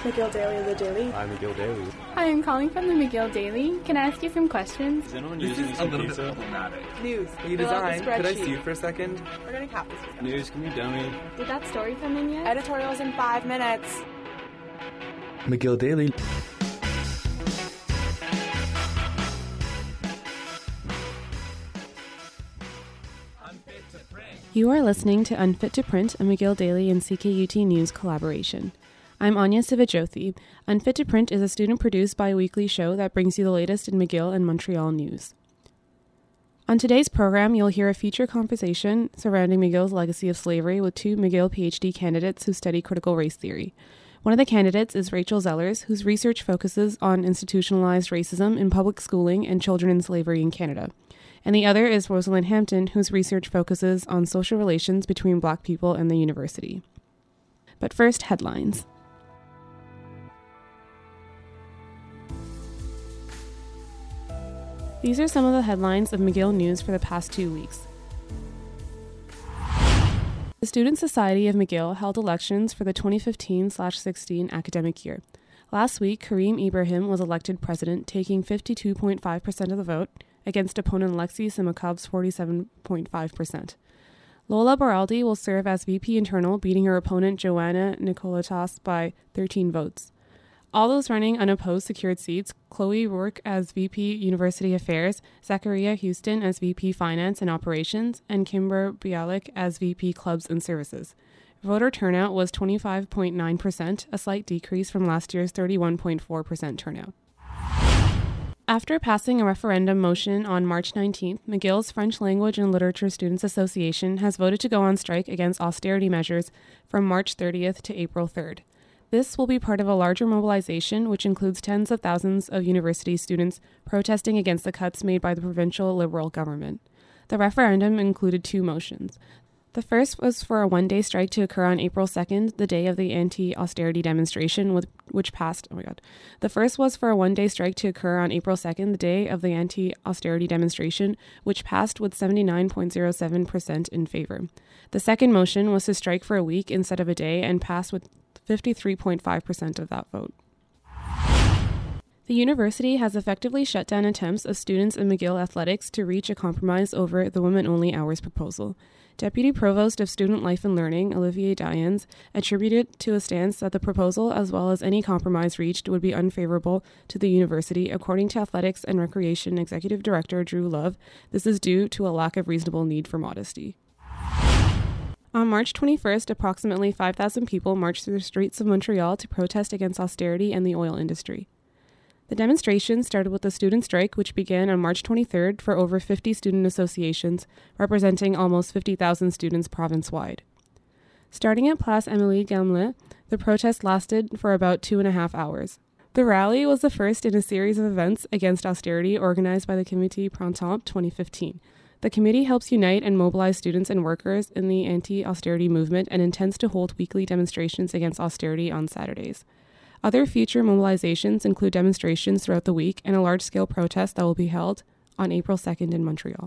McGill Daily of the Daily. Hi, McGill Daily. Hi, I'm calling from the McGill Daily. Can I ask you some questions? Is anyone This using is a little bit pizza? problematic. News. Hey, Fill out the Design, could I spreadsheet. see you for a second? We're going to cap this discussion. News, can you dummy? Did that story come in yet? Editorials in 5 minutes. McGill Daily. You are listening to Unfit to Print, a McGill Daily and CKUT News collaboration. I'm Anya Sivajyothi. Unfit to Print is a student-produced bi-weekly show that brings you the latest in McGill and Montreal news. On today's program, you'll hear a feature conversation surrounding McGill's legacy of slavery with two McGill PhD candidates who study critical race theory. One of the candidates is Rachel Zellers, whose research focuses on institutionalized racism in public schooling and children in slavery in Canada. And the other is Rosalind Hampton, whose research focuses on social relations between Black people and the university. But first, headlines. These are some of the headlines of McGill News for the past 2 weeks. The Student Society of McGill held elections for the 2015/16 academic year. Last week, Kareem Ibrahim was elected president, taking 52.5% of the vote, against opponent Lexi Simakob's 47.5%. Lola Baraldi will serve as VP Internal, beating her opponent Joanna Nicolatas by 13 votes. All those running unopposed secured seats: Chloe Rourke as VP University Affairs, Zachariah Houston as VP Finance and Operations, and Kimber Bialik as VP Clubs and Services. Voter turnout was 25.9%, a slight decrease from last year's 31.4% turnout. After passing a referendum motion on March 19th, McGill's French Language and Literature Students Association has voted to go on strike against austerity measures from March 30th to April 3rd. This will be part of a larger mobilization, which includes tens of thousands of university students protesting against the cuts made by the provincial Liberal government. The referendum included two motions. The first was for a one-day strike to occur on April 2nd, the day of the anti-austerity demonstration, which passed. The first was for a one-day strike to occur on April 2nd, the day of the anti-austerity demonstration, which passed with 79.07% in favor. The second motion was to strike for a week instead of a day and passed with 53.5% of that vote. The university has effectively shut down attempts of students in McGill athletics to reach a compromise over the women-only hours proposal. Deputy Provost of Student Life and Learning, Olivier Dians, attributed to a stance that the proposal, as well as any compromise reached, would be unfavorable to the university. According to Athletics and Recreation Executive Director Drew Love, this is due to a lack of reasonable need for modesty. On March 21st, approximately 5,000 people marched through the streets of Montreal to protest against austerity and the oil industry. The demonstration started with a student strike, which began on March 23rd for over 50 student associations, representing almost 50,000 students province-wide. Starting at Place Émilie Gamelin, the protest lasted for about 2.5 hours. The rally was the first in a series of events against austerity organized by the Comité Printemps 2015. The committee helps unite and mobilize students and workers in the anti-austerity movement and intends to hold weekly demonstrations against austerity on Saturdays. Other future mobilizations include demonstrations throughout the week and a large-scale protest that will be held on April 2nd in Montreal.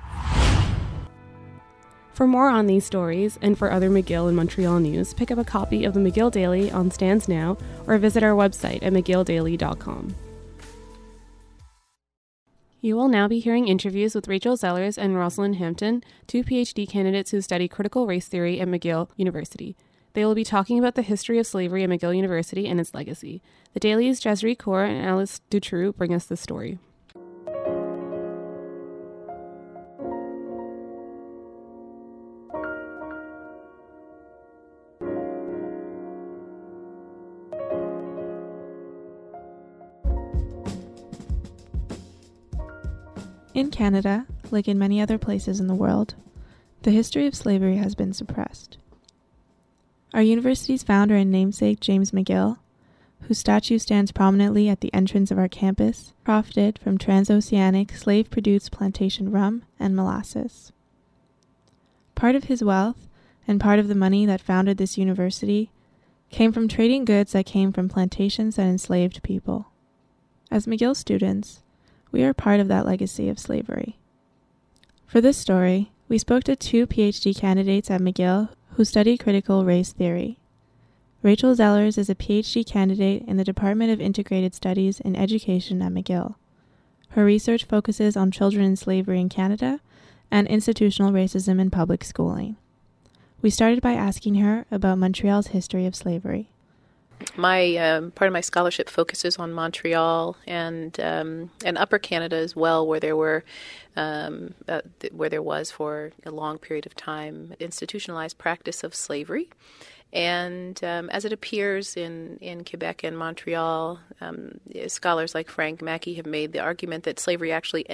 For more on these stories and for other McGill and Montreal news, pick up a copy of the McGill Daily on Stands Now or visit our website at mcgilldaily.com. You will now be hearing interviews with Rachel Zellers and Rosalind Hampton, two PhD candidates who study critical race theory at McGill University. They will be talking about the history of slavery at McGill University and its legacy. The Daily's Jasri Kaur and Alice Dutroux bring us the story. In Canada, like in many other places in the world, the history of slavery has been suppressed. Our university's founder and namesake, James McGill, whose statue stands prominently at the entrance of our campus, profited from transoceanic slave-produced plantation rum and molasses. Part of his wealth and part of the money that founded this university came from trading goods that came from plantations that enslaved people. As McGill students, we are part of that legacy of slavery. For this story, we spoke to two PhD candidates at McGill who study critical race theory. Rachel Zellers is a PhD candidate in the Department of Integrated Studies in Education at McGill. Her research focuses on children in slavery in Canada and institutional racism in public schooling. We started by asking her about Montreal's history of slavery. My part of my scholarship focuses on Montreal and Upper Canada as well, where there was for a long period of time institutionalized practice of slavery. And as it appears in Quebec and Montreal, scholars like Frank Mackey have made the argument that slavery actually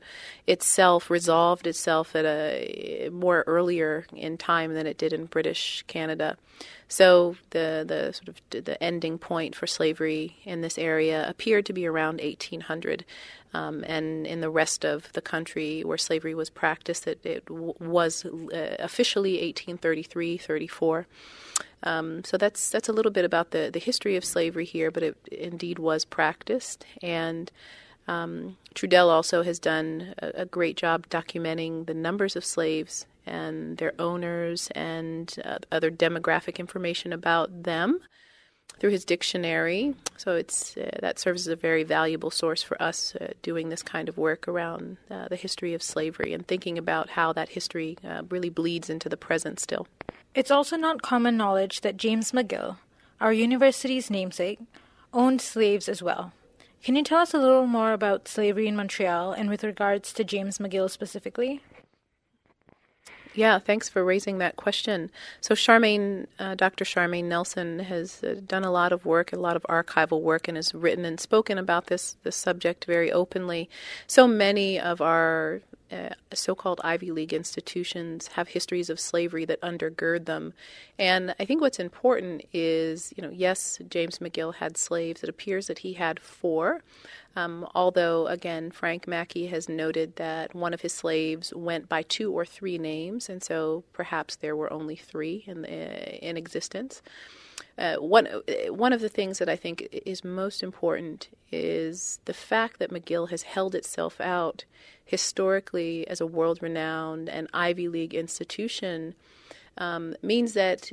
resolved itself at a more earlier in time than it did in British Canada. So the ending point for slavery in this area appeared to be around 1800. And in the rest of the country where slavery was practiced, it was officially 1833-34. So that's a little bit about the history of slavery here, but it indeed was practiced. And Trudel also has done a great job documenting the numbers of slaves and their owners and other demographic information about them through his dictionary. So that serves as a very valuable source for us doing this kind of work around the history of slavery and thinking about how that history really bleeds into the present still. It's also not common knowledge that James McGill, our university's namesake, owned slaves as well. Can you tell us a little more about slavery in Montreal and with regards to James McGill specifically? Yeah, thanks for raising that question. So Dr. Charmaine Nelson has done a lot of work, a lot of archival work, and has written and spoken about this subject very openly. So many of our so-called Ivy League institutions have histories of slavery that undergird them. And I think what's important is, yes, James McGill had slaves. It appears that he had 4. Although, again, Frank Mackey has noted that one of his slaves went by 2 or 3 names, and so perhaps there were only 3 in existence. One of the things that I think is most important is the fact that McGill has held itself out historically as a world-renowned and Ivy League institution means that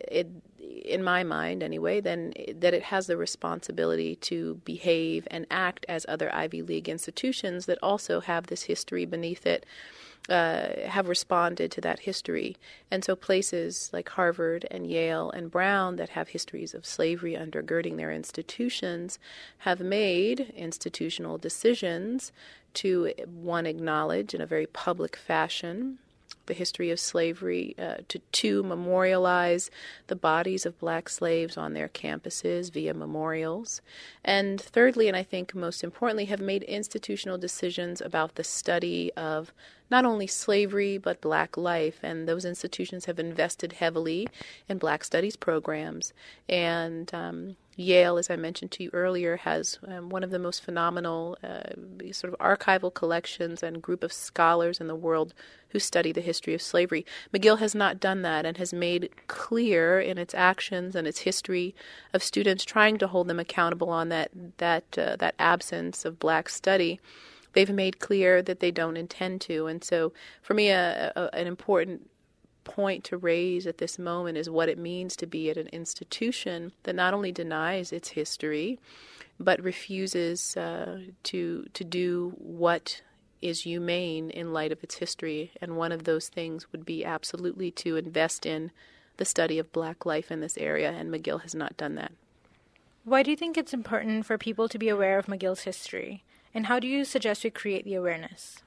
in my mind anyway, then that it has the responsibility to behave and act as other Ivy League institutions that also have this history beneath it, have responded to that history. And so places like Harvard and Yale and Brown that have histories of slavery undergirding their institutions have made institutional decisions to, one, acknowledge in a very public fashion the history of slavery, to memorialize the bodies of black slaves on their campuses via memorials. And thirdly, and I think most importantly, have made institutional decisions about the study of not only slavery, but black life. And those institutions have invested heavily in black studies programs. And Yale, as I mentioned to you earlier, has one of the most phenomenal sort of archival collections and group of scholars in the world who study the history of slavery. McGill has not done that and has made clear in its actions and its history of students trying to hold them accountable on that absence of black study. They've made clear that they don't intend to. And so for me, an important point to raise at this moment is what it means to be at an institution that not only denies its history, but refuses to do what is humane in light of its history. And one of those things would be absolutely to invest in the study of black life in this area, and McGill has not done that. Why do you think it's important for people to be aware of McGill's history? And how do you suggest we create the awareness?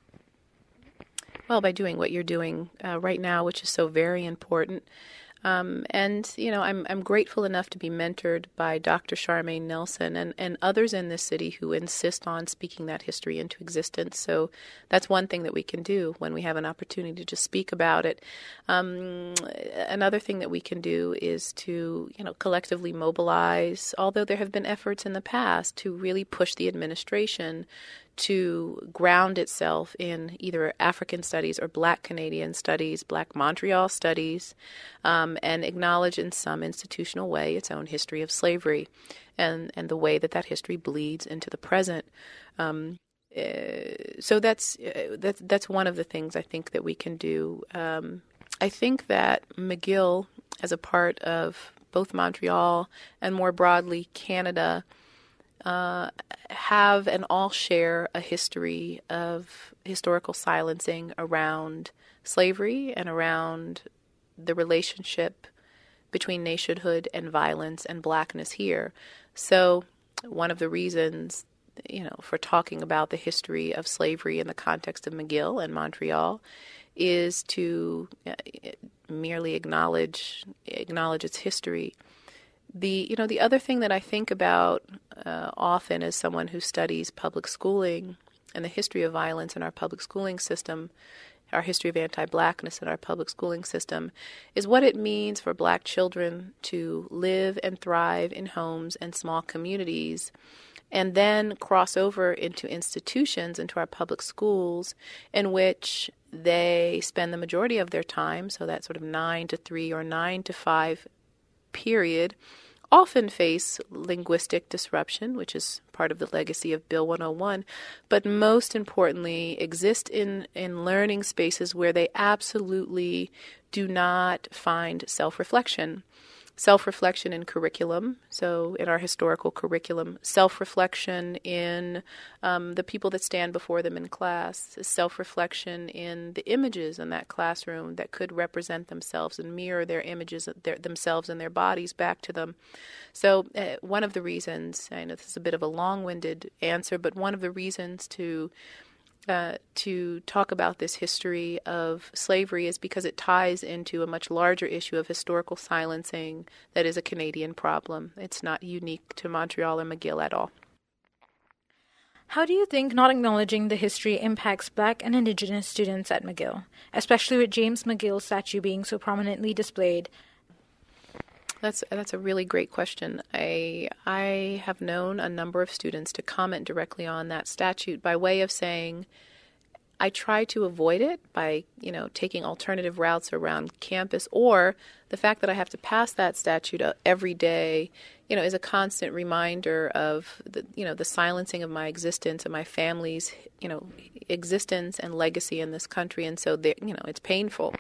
Well, by doing what you're doing right now, which is so very important. And, I'm grateful enough to be mentored by Dr. Charmaine Nelson and others in this city who insist on speaking that history into existence. So that's one thing that we can do when we have an opportunity to speak about it. Another thing that we can do is to, collectively mobilize, although there have been efforts in the past to really push the administration to ground itself in either African studies or Black Canadian studies, Black Montreal studies, and acknowledge in some institutional way its own history of slavery and the way that history bleeds into the present. So that's one of the things I think that we can do. I think that McGill, as a part of both Montreal and more broadly Canada have and all share a history of historical silencing around slavery and around the relationship between nationhood and violence and blackness here. So one of the reasons, for talking about the history of slavery in the context of McGill and Montreal is to merely acknowledge its history. The other thing that I think about often as someone who studies public schooling and the history of violence in our public schooling system, our history of anti-blackness in our public schooling system, is what it means for Black children to live and thrive in homes and small communities, and then cross over into institutions, into our public schools, in which they spend the majority of their time, so that sort of 9 to 3 or 9 to 5 period, often face linguistic disruption, which is part of the legacy of Bill 101, but most importantly exist in learning spaces where they absolutely do not find self-reflection. Self-reflection in curriculum, so in our historical curriculum, self-reflection in the people that stand before them in class, self-reflection in the images in that classroom that could represent themselves and mirror their images, themselves and their bodies back to them. So one of the reasons, I know this is a bit of a long-winded answer, but one of the reasons to talk about this history of slavery is because it ties into a much larger issue of historical silencing that is a Canadian problem. It's not unique to Montreal or McGill at all. How do you think not acknowledging the history impacts Black and Indigenous students at McGill, especially with James McGill's statue being so prominently displayed? That's a really great question. I have known a number of students to comment directly on that statute by way of saying, I try to avoid it by, taking alternative routes around campus, or the fact that I have to pass that statute every day, is a constant reminder of the silencing of my existence and my family's, existence and legacy in this country. And so, it's painful.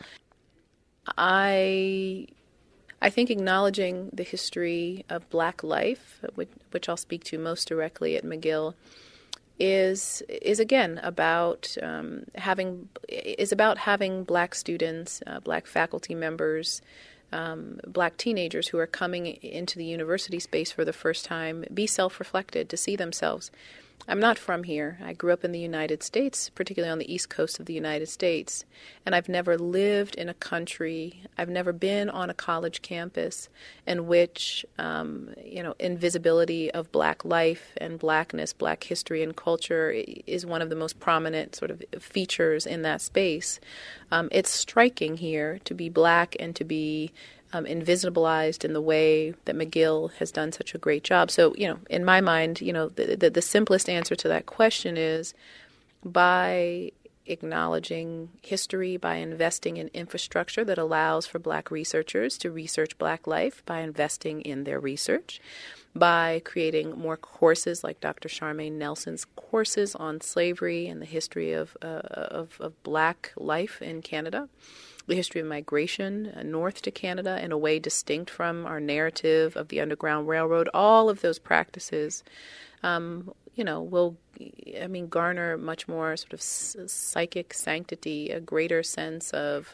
I think acknowledging the history of Black life, which I'll speak to most directly at McGill, is again about having Black students, Black faculty members, Black teenagers who are coming into the university space for the first time be self-reflected, to see themselves. I'm not from here. I grew up in the United States, particularly on the East Coast of the United States, and I've never lived in a country, I've never been on a college campus in which, invisibility of Black life and Blackness, Black history and culture is one of the most prominent sort of features in that space. It's striking here to be Black and to be invisibilized in the way that McGill has done such a great job. So, in my mind, the simplest answer to that question is by acknowledging history, by investing in infrastructure that allows for Black researchers to research Black life, by investing in their research, by creating more courses like Dr. Charmaine Nelson's courses on slavery and the history of Black life in Canada, the history of migration north to Canada in a way distinct from our narrative of the Underground Railroad. All of those practices, will, garner much more sort of psychic sanctity, a greater sense of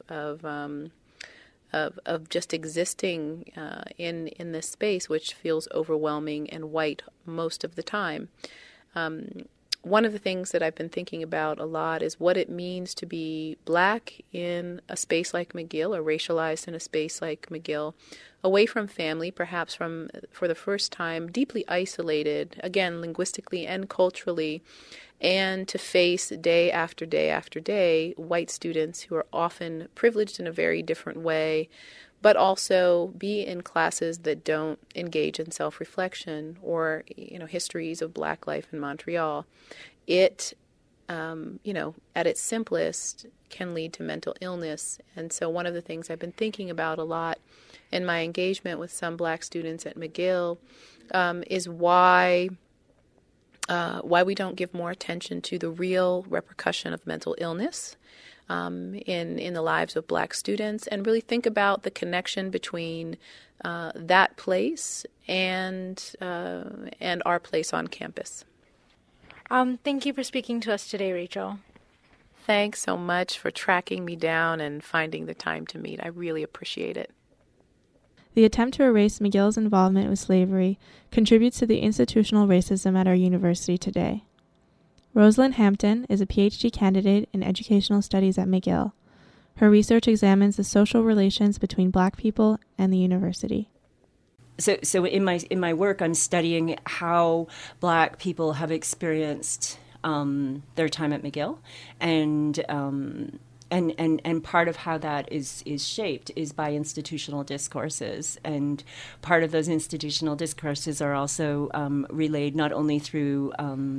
just existing in this space, which feels overwhelming and white most of the time. One of the things that I've been thinking about a lot is what it means to be Black in a space like McGill, or racialized in a space like McGill, away from family, perhaps for the first time, deeply isolated, again, linguistically and culturally, and to face day after day after day white students who are often privileged in a very different way, but also be in classes that don't engage in self-reflection or, histories of Black life in Montreal. It, at its simplest, can lead to mental illness. And so one of the things I've been thinking about a lot in my engagement with some Black students at McGill is why we don't give more attention to the real repercussion of mental illness, in the lives of Black students, and really think about the connection between that place and our place on campus. Thank you for speaking to us today, Rachel. Thanks so much for tracking me down and finding the time to meet. I really appreciate it. The attempt to erase McGill's involvement with slavery contributes to the institutional racism at our university today. Rosalind Hampton is a PhD candidate in educational studies at McGill. Her research examines the social relations between Black people and the university. So in my work, I'm studying how Black people have experienced their time at McGill, and part of how that is shaped is by institutional discourses, and part of those institutional discourses are also relayed not only through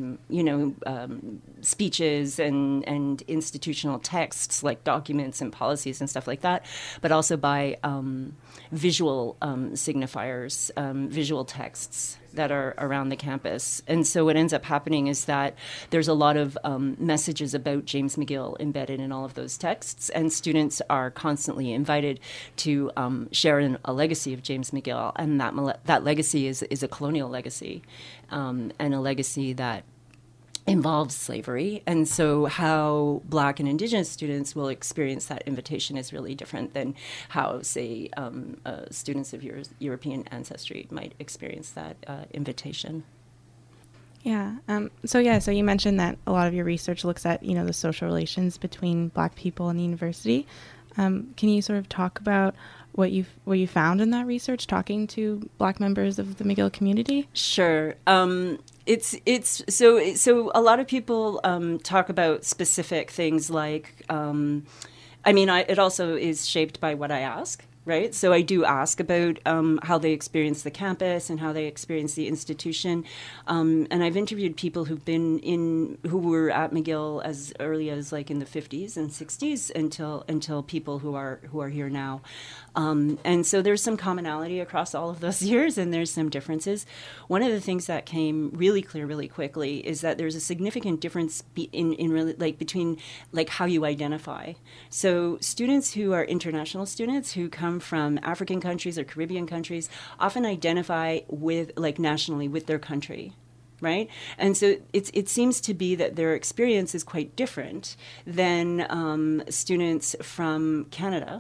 speeches and institutional texts like documents and policies and stuff like that, but also by visual signifiers, visual texts that are around the campus. And so what ends up happening is that there's a lot of messages about James McGill embedded in all of those texts, and students are constantly invited to share in a legacy of James McGill, and that legacy is a colonial legacy, and a legacy that involves slavery. And so how Black and Indigenous students will experience that invitation is really different than how, say, students of European ancestry might experience that invitation. Yeah. So you mentioned that a lot of your research looks at, the social relations between Black people and the university. Can you sort of talk about what you found in that research, talking to Black members of the McGill community? Sure. It's so a lot of people talk about specific things like, it also is shaped by what I ask, right? So I do ask about how they experience the campus and how they experience the institution, and I've interviewed people who were at McGill as early as like in the 50s and 60s until people who are here now. And so there's some commonality across all of those years, and there's some differences. One of the things that came really clear really quickly is that there's a significant difference between how you identify. So students who are international students who come from African countries or Caribbean countries often identify with nationally with their country. Right? And so it seems to be that their experience is quite different than students from Canada,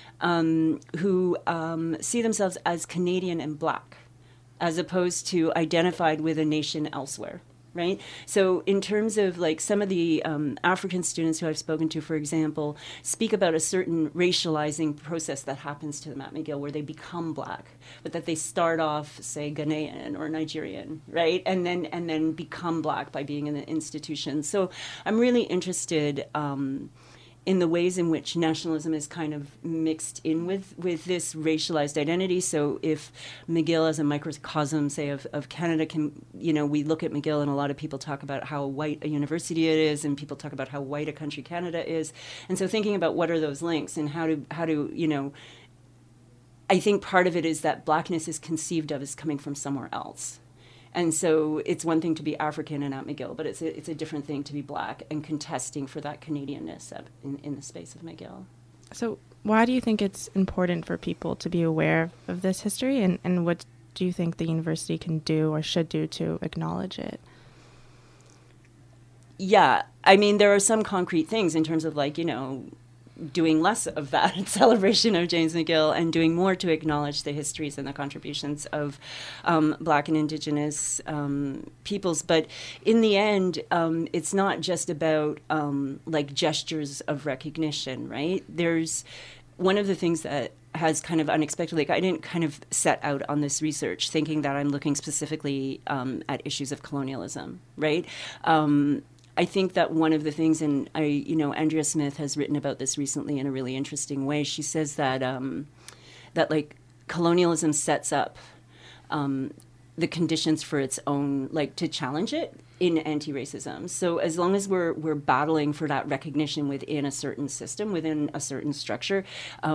who see themselves as Canadian and Black, as opposed to identified with a nation elsewhere, right? So in terms of some of the African students who I've spoken to, for example, speak about a certain racializing process that happens to them at McGill where they become Black, but that they start off, say, Ghanaian or Nigerian, right? And then become Black by being in the institution. So I'm really interested in the ways in which nationalism is kind of mixed in with this racialized identity. So if McGill as a microcosm, say, of Canada we look at McGill and a lot of people talk about how white a university it is, and people talk about how white a country Canada is. And so thinking about what are those links and how to I think part of it is that Blackness is conceived of as coming from somewhere else. And so it's one thing to be African and at McGill, but it's a different thing to be Black and contesting for that Canadianness in the space of McGill. So why do you think it's important for people to be aware of this history, and what do you think the university can do or should do to acknowledge it? Yeah, there are some concrete things in terms of doing less of that celebration of James McGill and doing more to acknowledge the histories and the contributions of Black and Indigenous peoples. But in the end, it's not just about gestures of recognition, right? There's one of the things that has kind of unexpectedly, I didn't kind of set out on this research thinking that I'm looking specifically at issues of colonialism, right? I think that one of the things, and Andrea Smith has written about this recently in a really interesting way. She says that colonialism sets up the conditions for its own, to challenge it in anti-racism. So as long as we're battling for that recognition within a certain system, within a certain structure,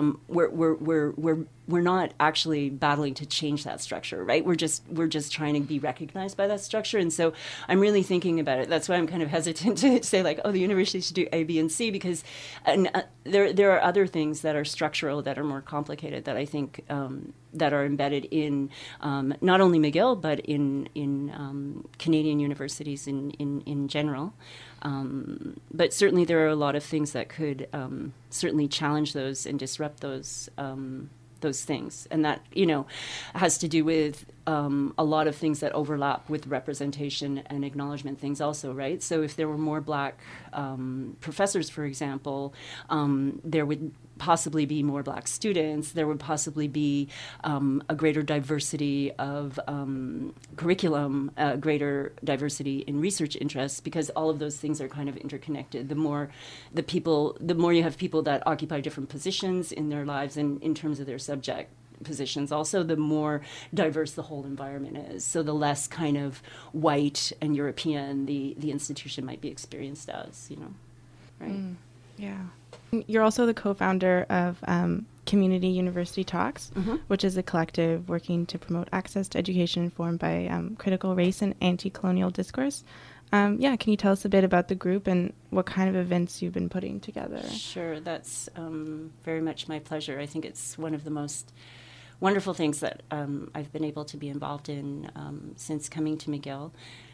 we're not actually battling to change that structure, right? We're just trying to be recognized by that structure. And so I'm really thinking about it. That's why I'm kind of hesitant to say like, oh, the university should do A, B, and C, because there are other things that are structural, that are more complicated, that I think that are embedded in not only McGill but in Canadian universities in general. But certainly there are a lot of things that could certainly challenge those and disrupt those things, and that has to do with a lot of things that overlap with representation and acknowledgement things also, right? So if there were more Black professors, for example, there would possibly be more Black students. There would possibly be a greater diversity of curriculum, a greater diversity in research interests, because all of those things are kind of interconnected. The more you have people that occupy different positions in their lives and in terms of their subject positions also, the more diverse the whole environment is. So the less kind of white and European the institution might be experienced as, right? Yeah. You're also the co-founder of Community University Talks, which is a collective working to promote access to education informed by critical race and anti-colonial discourse. Can you tell us a bit about the group and what kind of events you've been putting together? Sure, that's very much my pleasure. I think it's one of the most wonderful things that I've been able to be involved in since coming to McGill.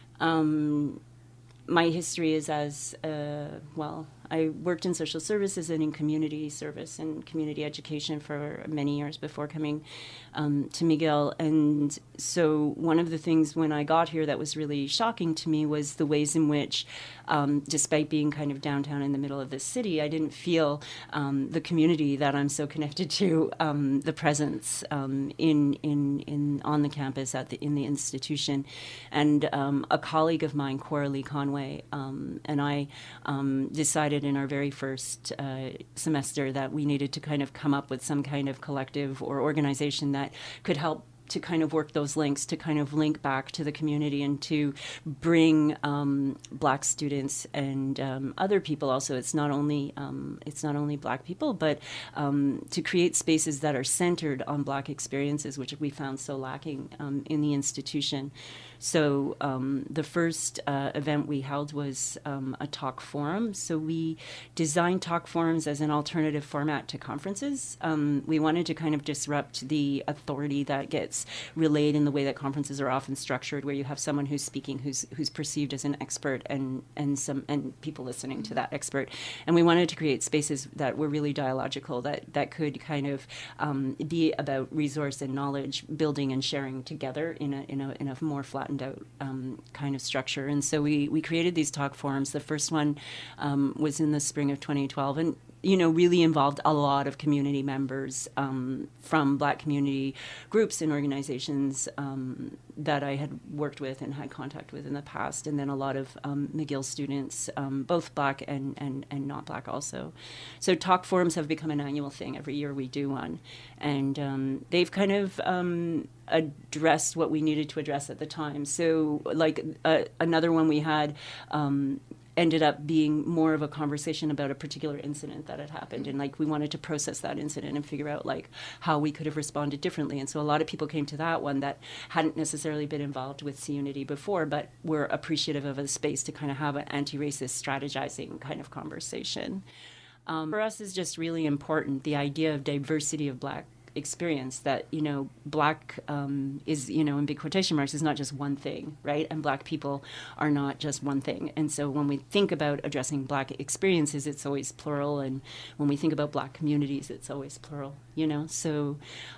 My history is as, I worked in social services and in community service and community education for many years before coming to McGill. And so one of the things when I got here that was really shocking to me was the ways in which, despite being kind of downtown in the middle of this city, I didn't feel the community that I'm so connected to, the presence on the campus in the institution. And a colleague of mine, Coralie Conway, and I decided in our very first semester that we needed to kind of come up with some kind of collective or organization that could help to kind of work those links, to kind of link back to the community and to bring Black students and other people also. It's not only Black people, but to create spaces that are centered on Black experiences, which we found so lacking in the institution. So the first event we held was a talk forum. So we designed talk forums as an alternative format to conferences. We wanted to kind of disrupt the authority that gets relayed in the way that conferences are often structured, where you have someone who's speaking who's perceived as an expert and people listening to that expert. And we wanted to create spaces that were really dialogical, that could kind of be about resource and knowledge building and sharing together in a more flattened out kind of structure. And so we created these talk forums. The first one was in the spring of 2012, and really involved a lot of community members from Black community groups and organizations that I had worked with and had contact with in the past, and then a lot of McGill students, both Black and not Black also. So talk forums have become an annual thing. Every year we do one, and they've kind of addressed what we needed to address at the time. So like another one we had ended up being more of a conversation about a particular incident that had happened, and like we wanted to process that incident and figure out like how we could have responded differently. And so a lot of people came to that one that hadn't necessarily been involved with CUnity before, but were appreciative of a space to kind of have an anti-racist strategizing kind of conversation. For us is just really important, the idea of diversity of Black experience, that Black is in big quotation marks, is not just one thing, right? And Black people are not just one thing. And so when we think about addressing Black experiences, it's always plural, and when we think about Black communities, it's always plural. So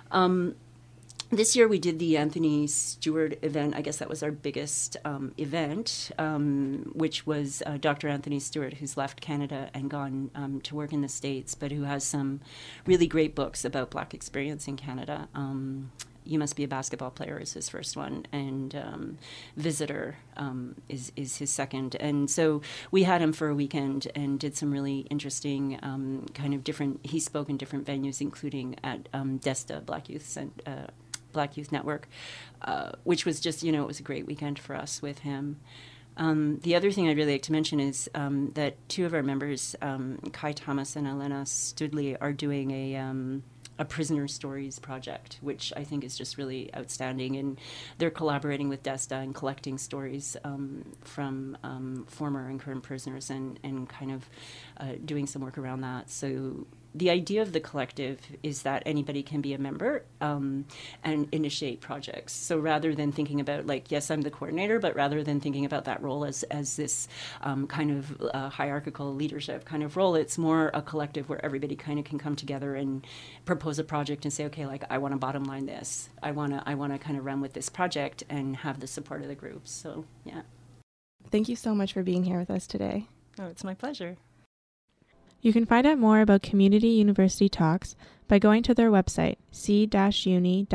this year we did the Anthony Stewart event. I guess that was our biggest event, which was Dr. Anthony Stewart, who's left Canada and gone to work in the States, but who has some really great books about Black experience in Canada. You Must Be a Basketball Player is his first one, and Visitor is his second. And so we had him for a weekend and did some really interesting kind of different, he spoke in different venues, including at DESTA, Black Youth Network, which was just, it was a great weekend for us with him. The other thing I'd really like to mention is that two of our members, Kai Thomas and Elena Studley, are doing a prisoner stories project, which I think is just really outstanding. And they're collaborating with DESTA and collecting stories from former and current prisoners and kind of doing some work around that. So the idea of the collective is that anybody can be a member and initiate projects. So rather than thinking about, like, yes, I'm the coordinator, but rather than thinking about that role as this kind of hierarchical leadership kind of role, it's more a collective where everybody kind of can come together and propose a project and say, okay, like, I want to bottom line this. I want to kind of run with this project and have the support of the group. So, yeah. Thank you so much for being here with us today. Oh, it's my pleasure. You can find out more about Community University Talks by going to their website, c-uni-chi.org.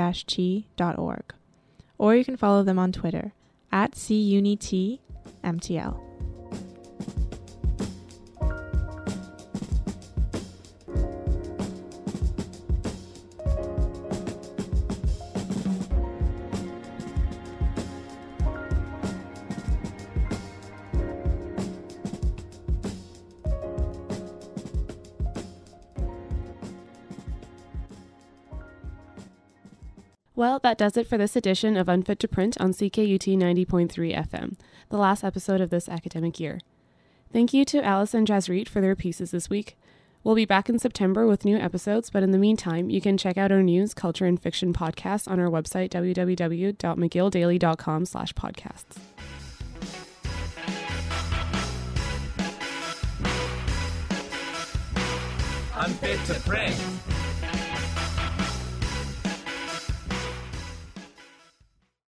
Or you can follow them on Twitter, @CUNITMTL. Well, that does it for this edition of Unfit to Print on CKUT 90.3 FM, the last episode of this academic year. Thank you to Alice and Jasreet for their pieces this week. We'll be back in September with new episodes, but in the meantime, you can check out our news, culture, and fiction podcasts on our website, www.mcgilldaily.com/podcasts. Unfit to Print.